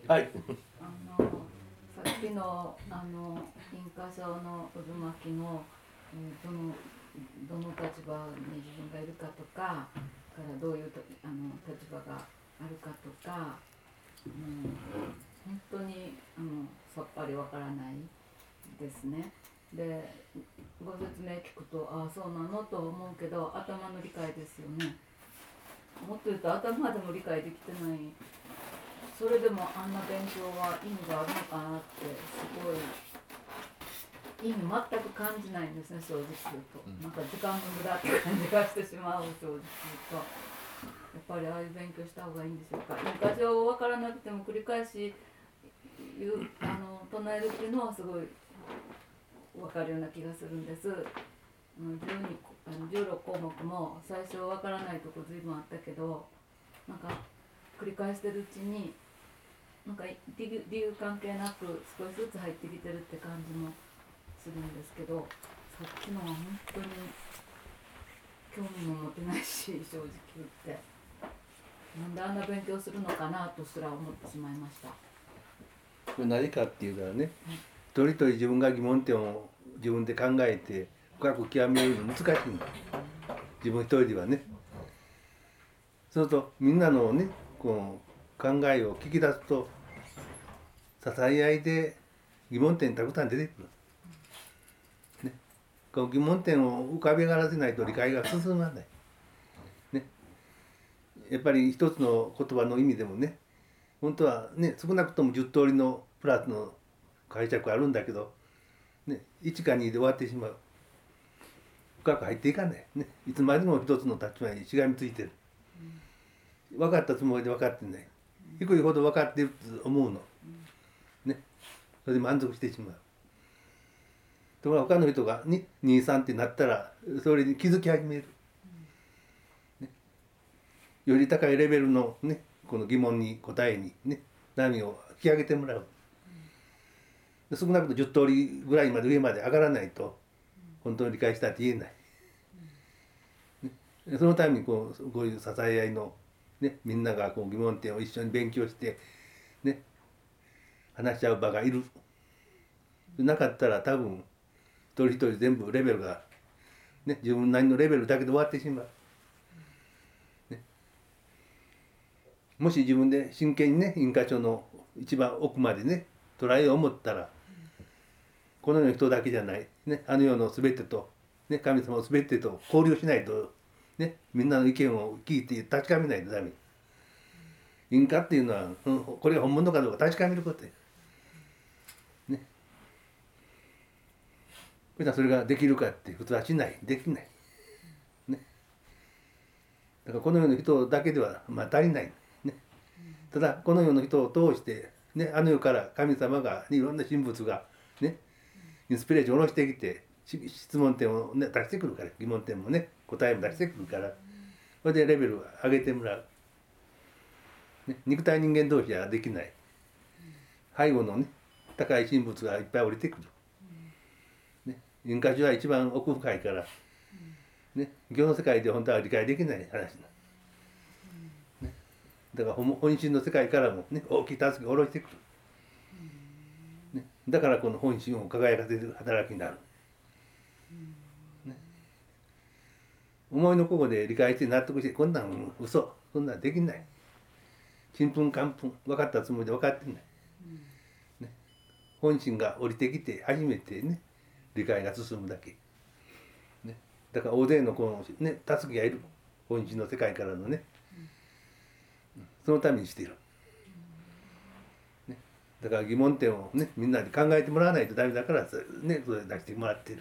はい。 さっきの印花賞の渦巻きの、どの立場に自分がいるかとか、からどういう立場があるかとか、本当にさっぱりわからないですね。で、ご説明聞くと、ああそうなのと思うけど、頭の理解ですよね。もっと言うと頭でも理解できてない。それでもあんな勉強は意味があるのかなって、すごい意味全く感じないんですね、正直言うと。なんか時間の無駄って感じがしてしまう、正直言うと。やっぱりああいう勉強した方がいいんでしょうか。印花上分からなくても繰り返し唱えるっていうのはすごい分かるような気がするんです。16項目も最初分からないとこ随分あったけど、なんか繰り返してるうちになんか理由関係なく少しずつ入ってきてるって感じもするんですけど、さっきのは本当に興味も持てないし、正直言ってなんであんな勉強するのかなとすら思ってしまいました。 これ何かっていうからね、一人一人自分が疑問点を自分で考えて深く極めるの難しいんだ、自分一人ではね。そうするとみんなのねこの考えを聞き出すと支え合いで疑問点たくさん出てくる、ね、この疑問点を浮かび上がらせないと理解が進まない、ね、やっぱり一つの言葉の意味でもね、本当はね少なくとも10通りのプラスの解釈あるんだけど、ね、1か2で終わってしまう。深く入っていかない、ね、いつまでも一つの立場にしがみついてる、分かったつもりで分かってない、低いほど分かってると思うの、ね、それで満足してしまう。ところが他の人が23ってなったらそれに気づき始める、ね、より高いレベルの、ね、この疑問に答えに、ね、波を引き上げてもらう。少なくとも10通りぐらいまで上まで上がらないと本当に理解したって言えない、ね、そのためにこういう支え合いの、ね、みんながこう疑問点を一緒に勉強して、ね、話し合う場がいる。なかったら多分一人一人全部レベルが、ね、自分なりのレベルだけで終わってしまう、ね、もし自分で真剣にね印花書の一番奥までね捉えよう思ったら、この世の人だけじゃない、ね、あの世の全てと、ね、神様の全てと交流しないと、ね、みんなの意見を聞いて確かめないとダメ。印花っていうのは、これが本物かどうか確かめることや、ね、それができるかって普通はしない、できない、ね、だからこの世の人だけでは足りない、ね、ただこの世の人を通して、ね、あの世から神様が、ね、いろんな神仏が、ね、インスピレーションを下ろしてきて質問点を、ね、出してくるから、疑問点もね答えも出してくるから、それでレベルを上げてもらう、ね、肉体人間同士はできない、背後のね高い神仏がいっぱい降りてくる、ね、印花書は一番奥深いから、ね、行の世界で本当は理解できない話な、ね、だから本心の世界からも、ね、大きい助けを下ろしてくる、ね、だからこの本心を輝かせる働きになる、ね、思いのここで理解して納得して、こんなん嘘、そんなんできない、ちんぷんかんぷん分かったつもりで分かってない、ね、本心が降りてきて初めてね理解が進むだけ、ね、だから大勢のこの、ね、助けがいる、本心の世界からのね、そのためにしている、ね、だから疑問点を、ね、みんなで考えてもらわないとダメだから、ね、それ出してもらっている。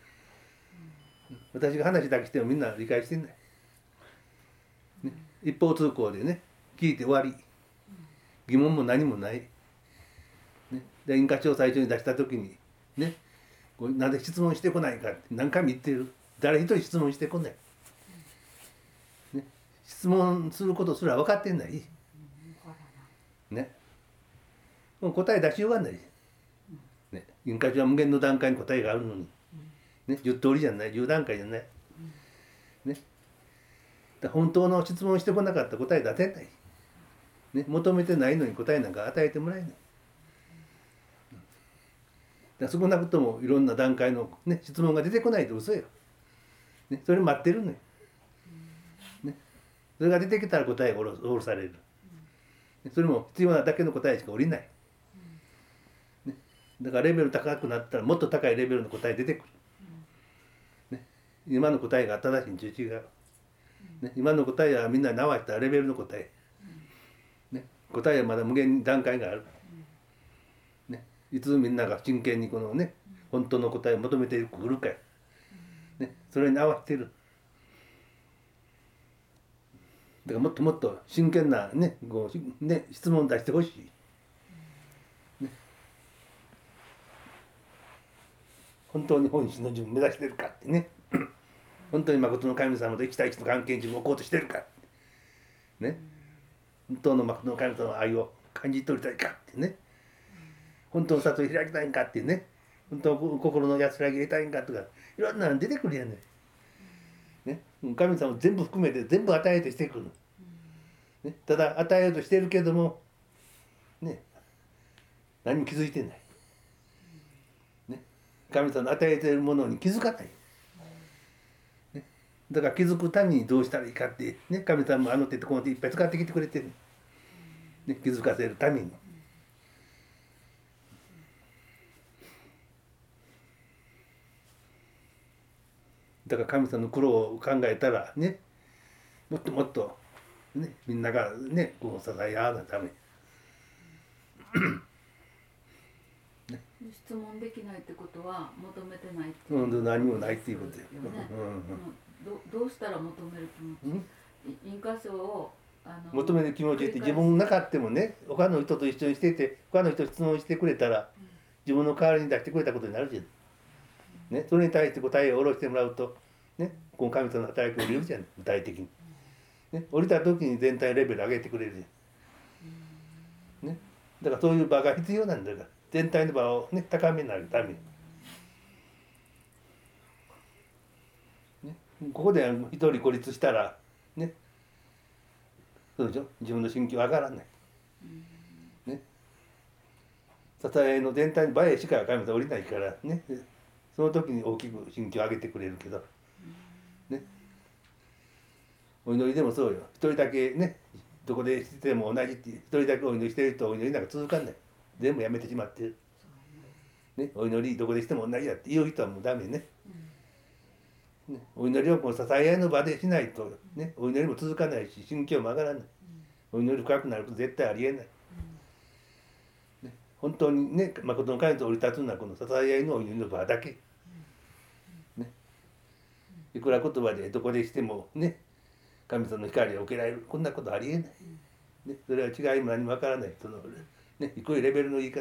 私が話だけしてもみんな理解してない、ね、一方通行でね聞いて終わり、疑問も何もない、ね、で印花書を最初に出した時にね、なんで質問してこないかって何回も言ってる。誰一人質問してこない、ね、質問することすら分かってない、ね、もう答え出しようがない、ね、印花書は無限の段階に答えがあるのに、ね、10通りじゃない、10段階じゃない、ね、本当の質問してこなかったら答え出せない、 ね、求めてないのに答えなんか与えてもらえない。だから少なくともいろんな段階の、ね、質問が出てこないと嘘よ、ね、それ待ってるのよ、ね、それが出てきたら答えが下ろされる、それも必要なだけの答えしか降りない、ね、だからレベル高くなったらもっと高いレベルの答え出てくる、ね、今の答えが正しいに違う、ね、今の答えはみんなに合わせたレベルの答え、ね、答えはまだ無限に段階がある、ね、いつみんなが真剣にこのね本当の答えを求めてくるか、ね、それに合わせてる。だからもっともっと真剣なね、こうね質問を出してほしい、ね、本当に本心の自分を目指してるかってね本当に誠の神様と一対一の関係に自分を置こうとしてるか、ね、本当の誠の神様の愛を感じ取りたいかってね、本当の悟り開きたいんかってね、本当の心の安らぎ得たいんかとかいろんなの出てくるやねん、ね、神様全部含めて全部与えてしてくる、ね、ただ与えようとしてるけどもね何も気づいてない、ね、神様の与えているものに気づかない、ね、だから気づくためにどうしたらいいかって、ね、神様もあの手とこの手いっぱい使ってきてくれてる、ね、気づかせるために。だから神様の苦労を考えたらねもっともっと、ね、みんながねこう支え合うためにね、質問できないってことは求めてないっていう、何もないっていうことよ、 どうしたら求める気持ち、因果書を求める気持ちって自分なかってもね他の人と一緒にしてて他の人質問してくれたら、自分の代わりに出してくれたことになるじゃん、ね、それに対して答えを下ろしてもらうと、ね、この神様の働きを降りるじゃん具体的に、ね、降りた時に全体レベル上げてくれるじゃん、ね、だからそういう場が必要なんだから全体の場を、ね、高めになるために、ね、ここで一人孤立したらねそうでしょ自分の心境上がらない、ね、支えの全体の場へしか神様降りないからねその時に大きく心境を上げてくれるけど、ね、お祈りでもそうよ一人だけねどこでしてても同じって一人だけお祈りしてるとお祈りなんか続かない全部やめてしまってる、ね、お祈りどこでしても同じだって言う人はもうダメね、ね、お祈りをこう支え合いの場でしないと、ね、お祈りも続かないし心境も上がらない、お祈り深くなると絶対ありえない、ね、本当にね誠の神と降り立つのはこの支え合いのお祈りの場だけ、ね、いくら言葉でどこでしてもね神様の光を受けられるこんなことありえない、ね、それは違いも何もわからないその、ね、低いレベルの言い方、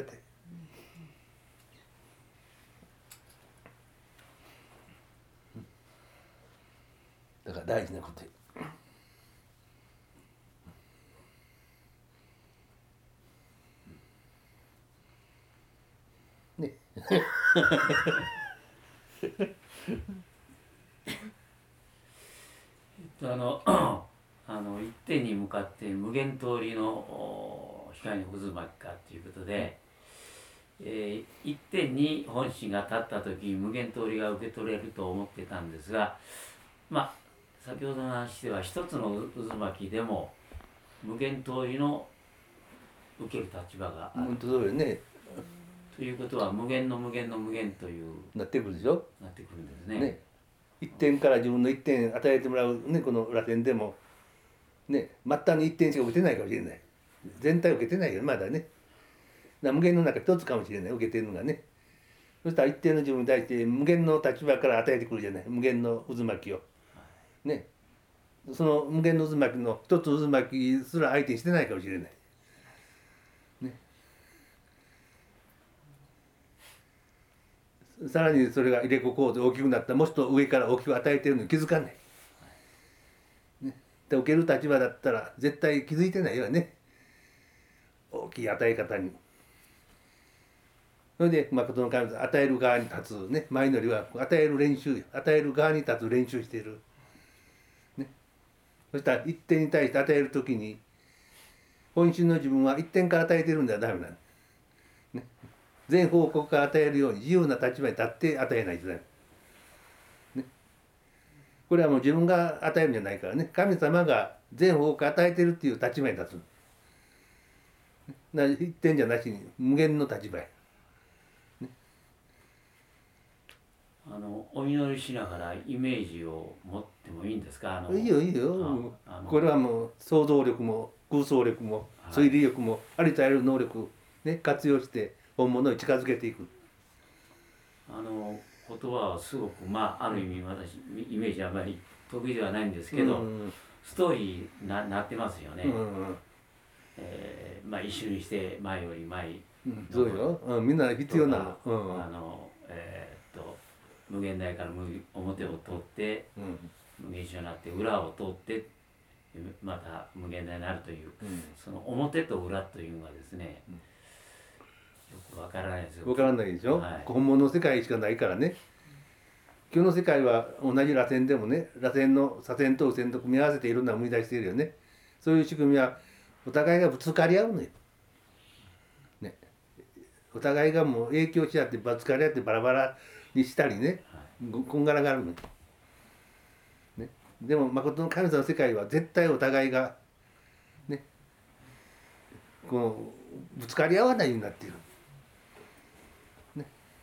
だから大事なことよね一点に向かって無限通りの光の渦巻きかということで、一点に本心が立った時無限通りが受け取れると思ってたんですが、まあ先ほどの話では一つの渦巻きでも無限通りの受ける立場がある。 本当そうよね。 ということは無限の無限の無限というなってくるでしょ。 なってくるんですね。 ね、一点から自分の一点与えてもらうねこの螺旋でもね末端に一点しか受けてないかもしれない。全体受けてないよまだね。無限の中一つかもしれない受けてるのがね。そしたら一定の自分に対して無限の立場から与えてくるじゃない無限の渦巻きを。ね、その無限の渦巻きの一つ渦巻きすら相手にしてないかもしれない。ね、さらにそれが入れ子構造で大きくなったもっと上から大きく与えてるのに気づかない。ね、で受ける立場だったら絶対気づいてないよね大きい与え方に。それで誠の神様与える側に立つね前のりは与える練習与える側に立つ練習している。そしたら一点に対して与えるときに本心の自分は一点から与えてるんではダメなの、ね、全方向から与えるように自由な立場に立って与えないとダメ、ね、これはもう自分が与えるんじゃないからね、神様が全方向から与えてるっていう立場に立つ、一点じゃなしに無限の立場や。 お祈りしながらイメージを持ってもいいんですか？ いいよいいよ。これはもう想像力も空想力も推理力もありとあらゆる能力、ね、活用して本物に近づけていく。 言葉はすごくある意味私イメージあまり得意ではないんですけど、ストーリーなってますよね。一緒にして前より前に、 そうよ、みんな必要なの。無限大から表を通って、無限小になって裏を通ってまた無限大になるという、その表と裏というのがですね、よくわからないですよ。 わからないでしょ、本物の世界しかないからね。今日の世界は同じ螺旋でもね、螺旋の左旋と右旋と組み合わせていろんな生み出しているよね。そういう仕組みはお互いがぶつかり合うのよ、ね、お互いがもう影響し合ってぶつかり合ってバラバラにしたりね、こんがらがるの、ね、でも誠の神様の世界は絶対お互いがね、このぶつかり合わないようになっている、ね、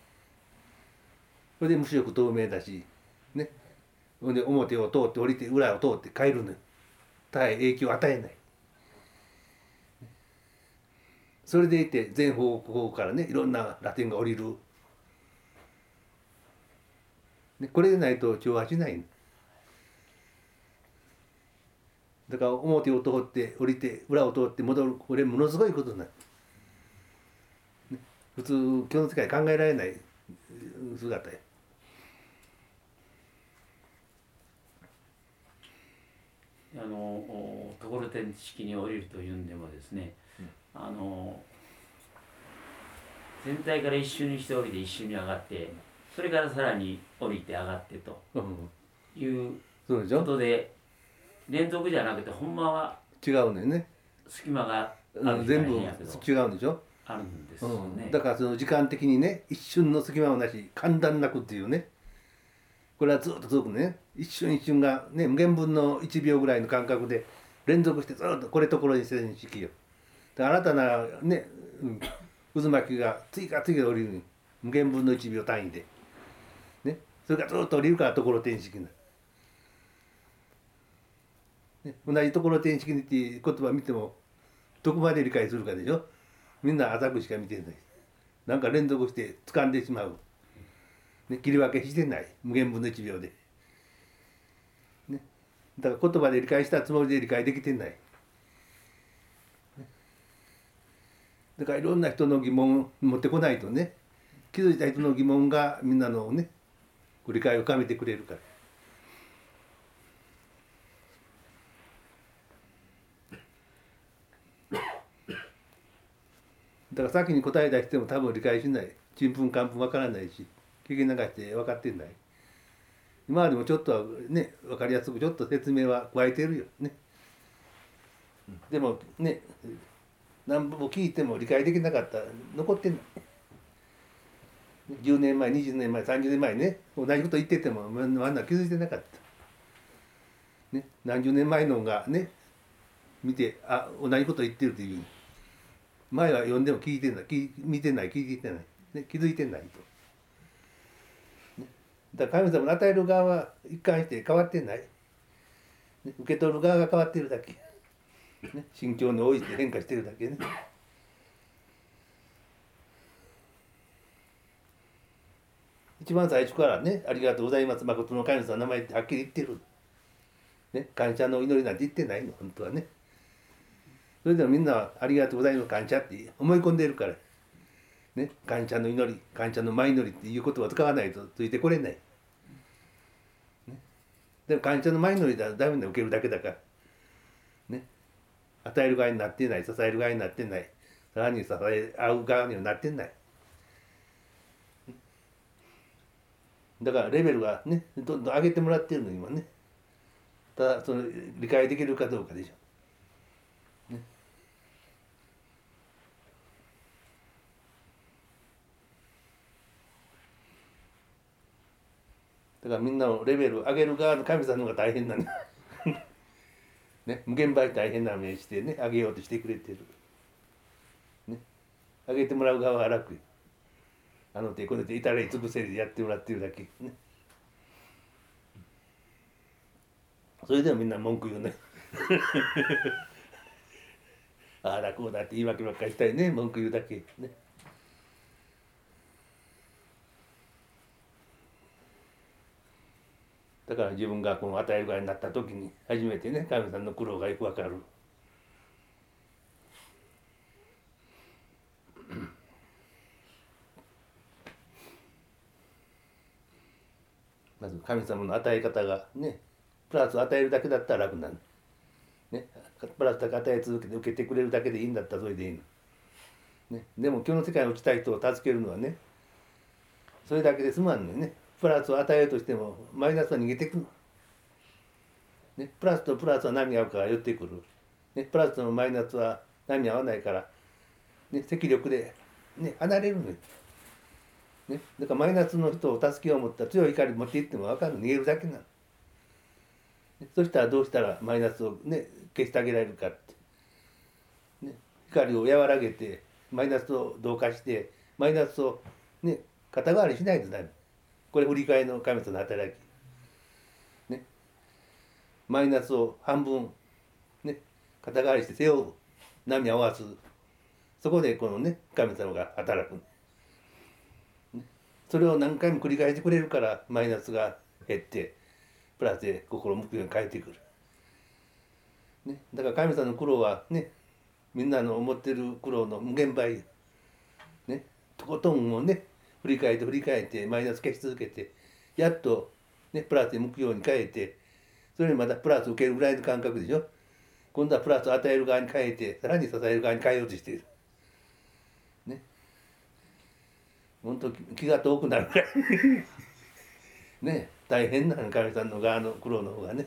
それで無色透明だしね、それで表を通って降りて裏を通って帰るのよ。他へ影響を与えない。それでいて全方向からね、いろんな螺旋が降りる。これでないと調和しない。だから表を通って降りて裏を通って戻る、これものすごいことになる。普通今日の世界考えられない姿や。 ところてん式に降りるというんでもですね、全体から一瞬にして降りて一瞬に上がって、それからさらに降りて上がってということで、連続じゃなくてほんまは違うのよね。 隙間がある全部違うんでしょ。 あるんですよね。 だからその時間的にね、一瞬の隙間もなし間断なくっていうね、これはずっと続くね、一瞬一瞬がね、無限分の1秒ぐらいの間隔で連続してずっとこれところに線式よ。新たなね、渦巻きが次から次へ降りる、無限分の1秒単位で、ね、それがずっと降りるからところてん式になる。ね、同じところてん式にっていう言葉見てもどこまで理解するかでしょ。みんな浅くしか見てない。なんか連続して掴んでしまう。ね、切り分けしてない。無限分の1秒で。ね、だから言葉で理解したつもりで理解できてない。ね、だからいろんな人の疑問を持ってこないとね、気づいた人の疑問がみんなのね、理解を深めてくれるから。だから先に答え出しても多分理解しない。ちんぷんかんぷんわからないし、聞き流して分かってない。今までもちょっとはね、分かりやすくちょっと説明は加えてるよね。でもね、何本も聞いても理解できなかったら残ってんの。10年前、20年前、30年前ね、同じこと言っててもあんな気づいてなかった。ね、何十年前のがね、見て、あ、同じこと言ってるという。前は読んでも聞いてない、見てない、聞いてない、ね、気づいてないと。ね、だから神様の与える側は一貫して変わってない。ね、受け取る側が変わってるだけ。ね、心境に応じて変化してるだけね。一番最初からね、ありがとうございます、誠の神様の名前ってはっきり言ってる。ね、感謝の祈りなんて言ってないの、本当はね。それでもみんなはありがとうございます感謝って思い込んでいるから、ね、感謝の祈り、感謝の前祈りっていう言葉を使わないとついてこれない。ね、でも感謝の前祈りだとダメな受けるだけだから、ね、与える側になってない、支える側になってない、さらに支え合う側にはなってない。だからレベルがね、どんどん上げてもらってるの今ね。ただその理解できるかどうかでしょ。ね、 だからみんなのレベル上げる側の神様の方が大変なんだね、無限倍大変な目してね上げようとしてくれてる、ね、上げてもらう側は楽よ。あの手この手至れ尽くせりでやってもらってるだけね。それでもみんな文句言うねああだこうだって言い訳ばっかりしたいね、文句言うだけね。だから自分がこの与える側になった時に初めてね神様の苦労がよくわかる。まず神様の与え方がねプラスを与えるだけだったら楽なの、ね、プラスだけ与え続けて受けてくれるだけでいいんだったらそれでいいの、ね、でも今日の世界に落ちた人を助けるのはねそれだけで済まんのよね。プラスを与えるとしてもマイナスは逃げていくの、ね、プラスとプラスは波合うから寄ってくる、ね、プラスとマイナスは波合わないから、ね、積力で、ね、離れるのよ、ね、だからマイナスの人を助けよう思ったら強い光持っていっても分かるの、逃げるだけなの、ね、そしたらどうしたらマイナスを、ね、消してあげられるかって、ね、光を和らげてマイナスを同化してマイナスを、ね、肩代わりしないとダメ。これ振り返りの神様の働き、ね、マイナスを半分、ね、肩代わりして背負う、波合わす、そこでこのね神様が働く、ね、それを何回も繰り返してくれるからマイナスが減ってプラスで心を向くように変えてくる、ね、だから神様の苦労はねみんなの思ってる苦労の無限倍、ね、とことんをね振り返ってマイナス消し続けてやっと、ね、プラスに向くように変えてそれにまたプラス受けるぐらいの感覚でしょ。今度はプラスを与える側に変えてさらに支える側に変えようとしている、ね、本当気が遠くなるからね大変なの神さんの側の苦労の方がね。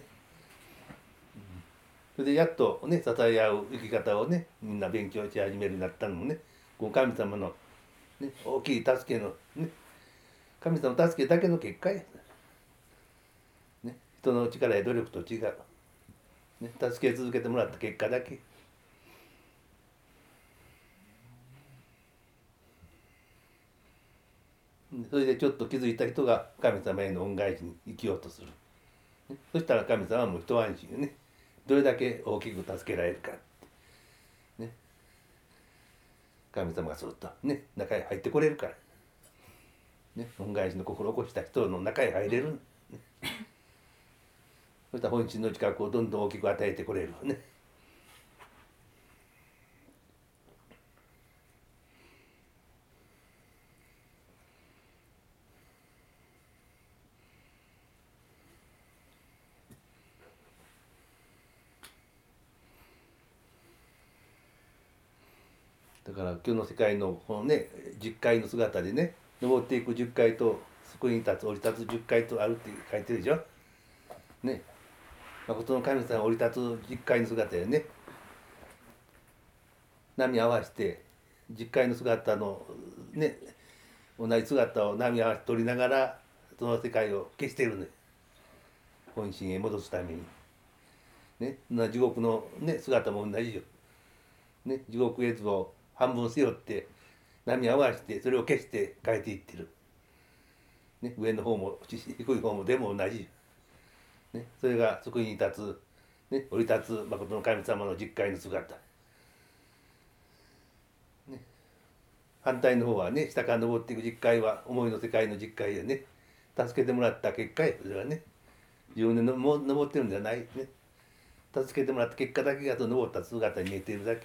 それでやっとね支え合う生き方をねみんな勉強し始めるようになったのもねこう神様のね、大きい助けの、ね、神様の助けだけの結果や、ね、人の力や努力と違う、ね、助け続けてもらった結果だけ。それでちょっと気づいた人が神様への恩返しに生きようとする、ね、そしたら神様はもう一安心よね。どれだけ大きく助けられるかって、ね、神様がそっとね中へ入ってこれるから。ね、恩返しの心を起こした人の中へ入れる、ね、そしたら本心の近くをどんどん大きく与えてくれるね。だから今日の世界のこのね十回の姿でね登っていく十回と救いに立つ降り立つ十回とあるって書いてるでしょ。ね、誠の神様降り立つ十回の姿でね波合わせて十回の姿のね同じ姿を波合わせて取りながらその世界を消してるね本心へ戻すために。ね、地獄の、ね、姿も同じよ。ね、地獄絵図を半分背負って波合わせてそれを消して変えていってる。ね、上の方も低い方もでも同じ。ね、それが救いに立つ、ね、降り立つ誠の神様の十回の姿。ね、反対の方はね下から登っていく十回は思いの世界の十回でね助けてもらった結果やそれはね自分でも登ってるんじゃないね助けてもらった結果だけがその登った姿に見えているだけ。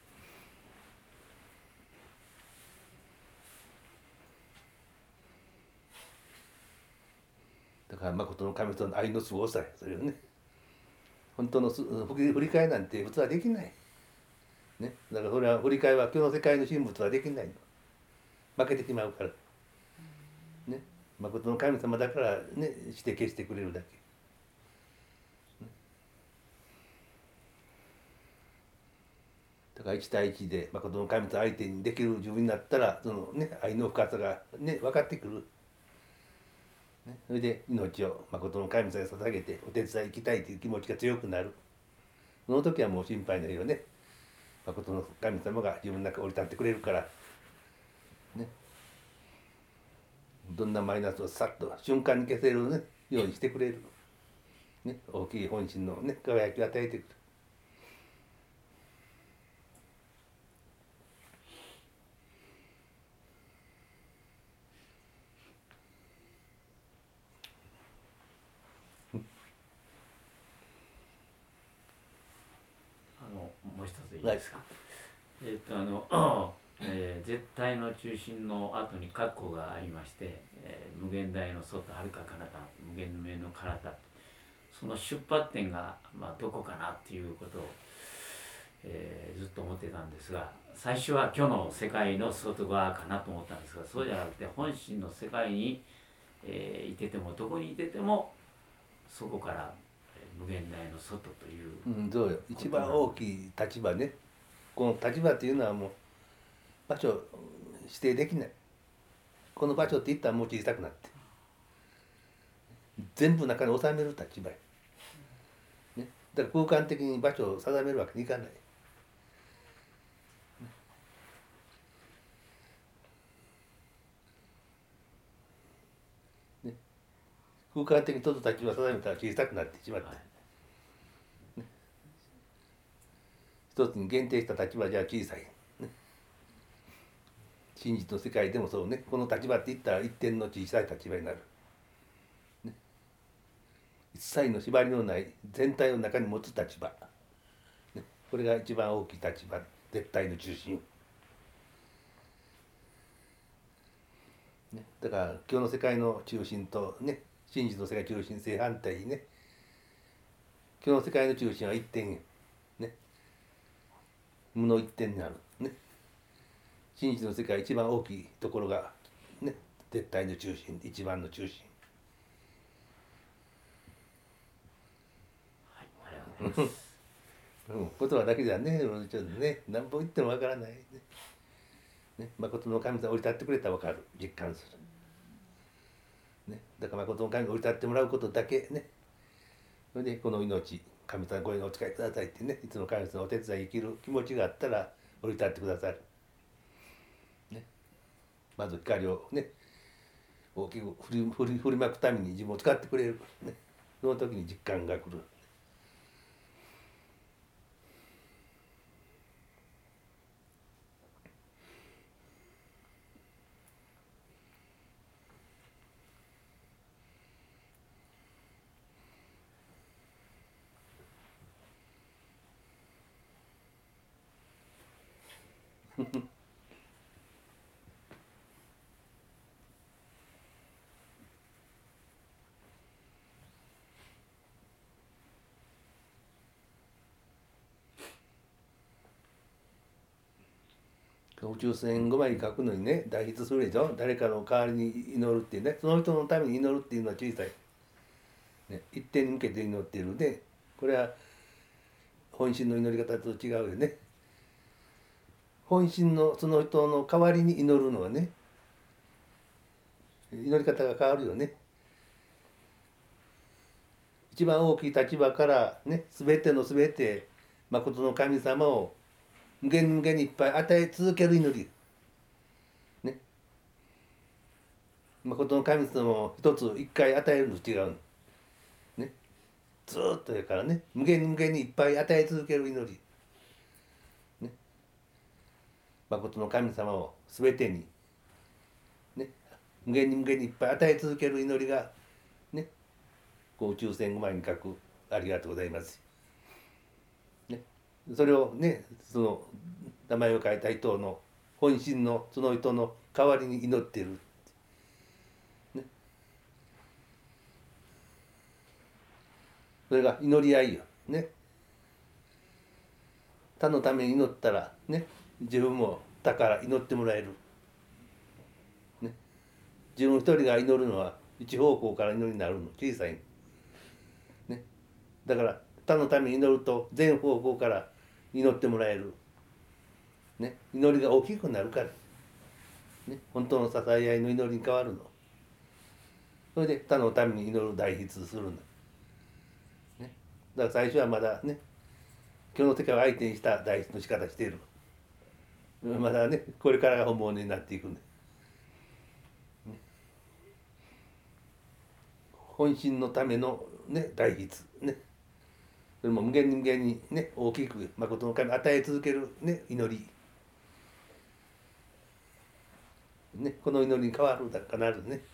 だから誠の神との愛のすごさやそれをね本当の振り返りなんて普通はできない、ね、だからそれは振り返りは今日の世界の神仏はできないの負けてしまうからね誠の神様だからねして消してくれるだけ、ね、だから一対一で誠の神と相手にできる自分になったらそのね愛の深さがね分かってくる。 ね、それで命を誠の神様に捧げてお手伝い行きたいという気持ちが強くなる。その時はもう心配ないよね。誠の神様が自分の中に降り立ってくれるから、ね、どんなマイナスをさっと瞬間に消せる、ね、ようにしてくれる、ね、大きい本心の、ね、輝きを与えてくる。 もう一ついいですか。絶対の中心の後に括弧がありまして、無限大の外はるか彼方無限の目の体、その出発点が、どこかなっていうことを、ずっと思ってたんですが、最初は今日の世界の外側かなと思ったんですが、そうじゃなくて本心の世界に、いててもどこにいててもそこから無限大の外という、 そうよ、一番大きい立場ね。この立場っていうのはもう場所を指定できない。この場所って言ったらもう小さくなって全部中に収める立場や、ね、だから空間的に場所を定めるわけにいかない、ね、空間的にとった立場を定めたら小さくなってしまって、ね、一つに限定した立場じゃ小さい、ね、真実の世界でもそうね、この立場って言ったら一点の小さい立場になる、ね、一切の縛りのない全体の中に持つ立場、ね、これが一番大きい立場、絶対の中心、ね、だから今日の世界の中心とね、真実の世界中心正反対にね、今日の世界の中心は一点、ね、無の一点になる、ね、真実の世界一番大きいところが、ね、絶対の中心、一番の中心。 はい、ありがとうございます。 言葉だけじゃね、ちょっとね、何本言ってもわからないね。ね、誠の神様降り立ってくれたらわかる、実感する。ね、だから誠の神が降り立ってもらうことだけね。それでこの命、神様ご縁お使いくださいってね、いつも神様のお手伝い生きる気持ちがあったら降り立ってくださる。ね、まず光をね、大きく振りまくために自分を使ってくれる、ね、その時に実感が来る。宇宙船5枚に書くのにね、代筆するでしょ、誰かの代わりに祈るっていうね、その人のために祈るっていうのは小さい、ね、一点に向けて祈っているで、これは本心の祈り方と違うよね。本心のその人の代わりに祈るのはね、祈り方が変わるよね。一番大きい立場からね、全ての全て誠の神様を無限無限にいっぱい与え続ける祈り、ね、誠の神様を一つ一回与えるのと違うの、ね、ずっとやからね、無限無限にいっぱい与え続ける祈り、ね、誠の神様を全てに、ね、無限に無限にいっぱい与え続ける祈りがね、こう宇宙船5枚に書くありがとうございます。それをね、その名前を書いた人の本心のその人の代わりに祈っている、ね、それが祈り合いよ、ね、他のために祈ったらね、自分も他から祈ってもらえる、ね、自分一人が祈るのは一方向から祈りになるの小さい、ね、だから他のために祈ると全方向から祈ってもらえる、ね、祈りが大きくなるから、ね、本当の支え合いの祈りに変わるの、 それで他のために祈る代筆するんだ、ね、だから最初はまだね今日の世界を相手にした代筆の仕方している、まだねこれからが本物になっていくんだ、ね、本心のためのね代筆ね、それも無限に無限にね大きく誠の神与え続けるね祈りね、この祈りに変わるだ必ずね。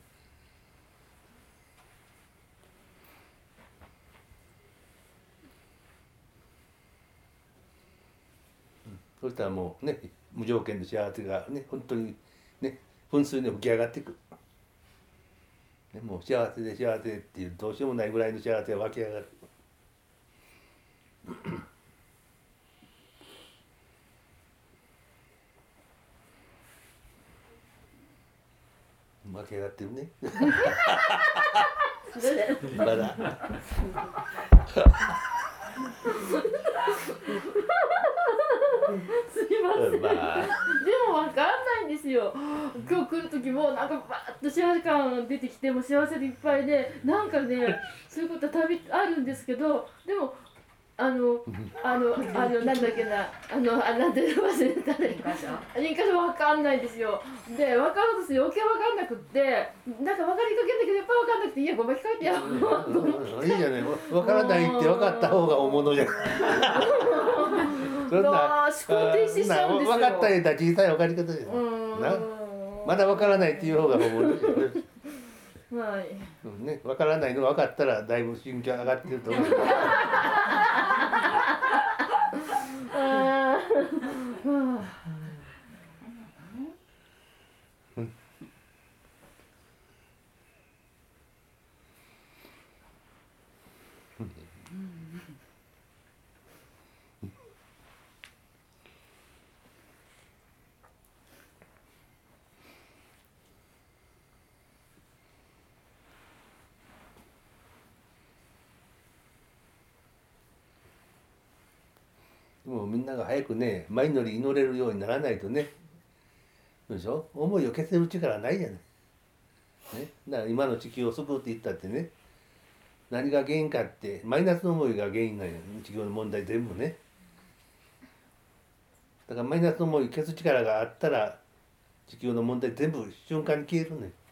そしたらもうね無条件の幸せがね本当にね噴水に浮き上がっていく、ね、もう幸せで幸せっていうどうしようもないぐらいの幸せが湧き上がる湧き上がってるねまだすいません、 まあでも分かんないんですよ。今日来る時もなんかバーッと幸せ感出てきても幸せでいっぱいでなんかねそういうことはあるんですけど、でもなんだっけななんて忘れたね。2箇所分かんないんですよ。で分かるとする余計分かんなくってなんか分かりかけんだけどやっぱ分かんなくていやごめん聞かれてやいいじゃない分からないって分かった方が大物じゃないそんな思考停止しちゃうんですよ。 分かったやったら小さい分かり方ですなまだ分からないっていう方が大物ですよはい。 ね、分からないのが分かったらだいぶ心境上がってると思うもうみんなが早くね前祈り祈れるようにならないとねそうでしょ思いを消せる力ないじゃない、ね、だから今の地球を救うって言ったってね何が原因かってマイナスの思いが原因なんや地球の問題全部ねだからマイナスの思いを消す力があったら地球の問題全部瞬間に消えるね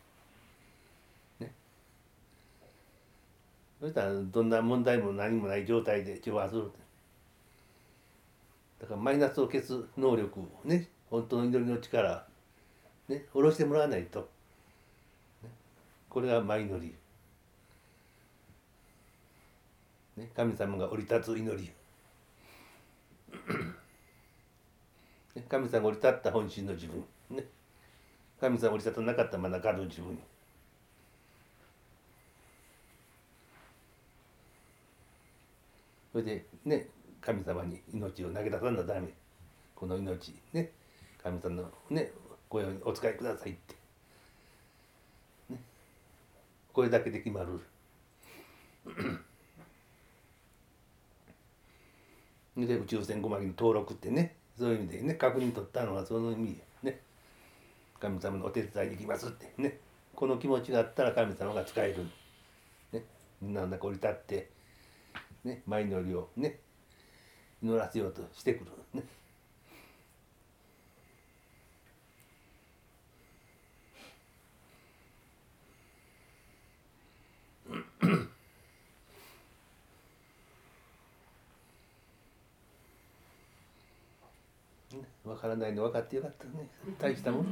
そしたらどんな問題も何もない状態で中和するだからマイナスを消す能力をね本当の祈りの力ね下ろしてもらわないと、ね、これが前祈り、ね、神様が降り立つ祈り神様が降り立った本心の自分、ね、神様が降り立たなかった真ん中の自分それでね神様に命を投げ出さんなダメこの命ね神様のねご用にお使いくださいって、ね、これだけで決まるで宇宙船ごまきの登録ってねそういう意味でね確認取ったのはその意味ね神様のお手伝いに行きますってねこの気持ちがあったら神様が使える、ね、みんなの中降り立ってね前祈りをね祈らせようとしてくるね分からないの分かってよかったね大したもの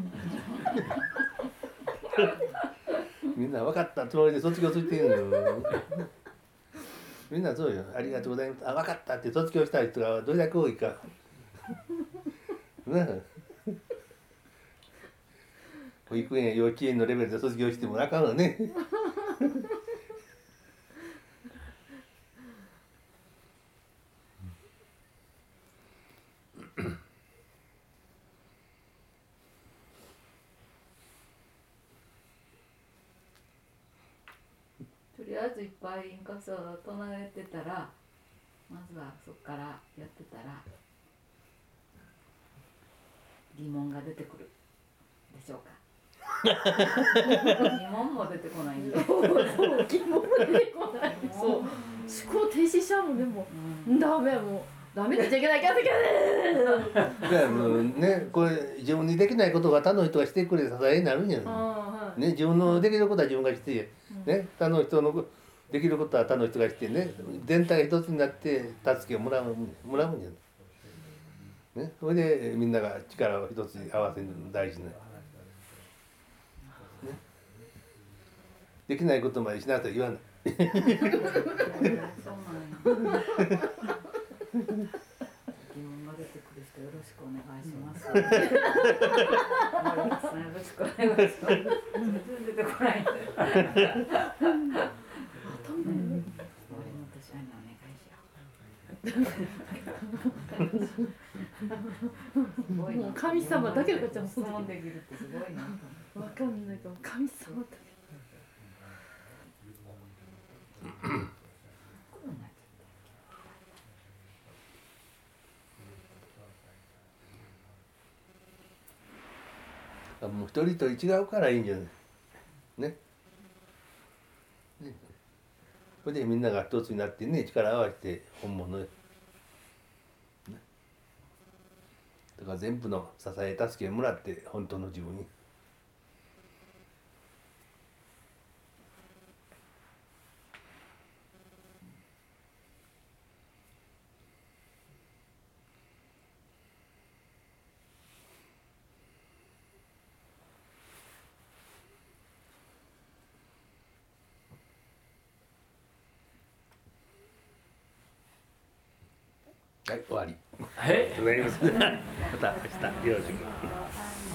みんな分かったつもりで卒業するっていうのよみんなそうよありがとうございますあ分かったって卒業したい人がどれだけ多いかなあ保育園や幼稚園のレベルで卒業してもあかんわねとりあえずいっぱいインカスを唱えてたらまずはそこからやってたら疑問が出てくるでしょうか疑問も出てこないんで。 そう疑問も出てこない。そう思考停止しちゃうもんでもダメもうダメって言っちゃいけないからね、これ自分にできないことが他の人がしてくれ支えになるんじゃない、ね、自分のできることは自分がして、ね、他の人のできることは他の人がしてね、全体が一つになって助けをもらうんじゃない、ね、それでみんなが力を一つに合わせるの大事な、ね、できないことまでしなさい言わないそうなんや。疑問が出てくる人よろしくお願いします。森本さんよろしくお願いします。全然出てこないんで。森本社員のお願いしよう。すごいな。 もう神様だけのこっちゃ質問できるってすごいな。 わかんないけど神様だけ。 もう一人一人違うからいいんじゃないね。それでみんなが一つになってね、力を合わせて本物よ、ね、だから全部の支え助けをもらって本当の自分に。はい、終わり。 はい。 ありがとうございます。また明日よろしく。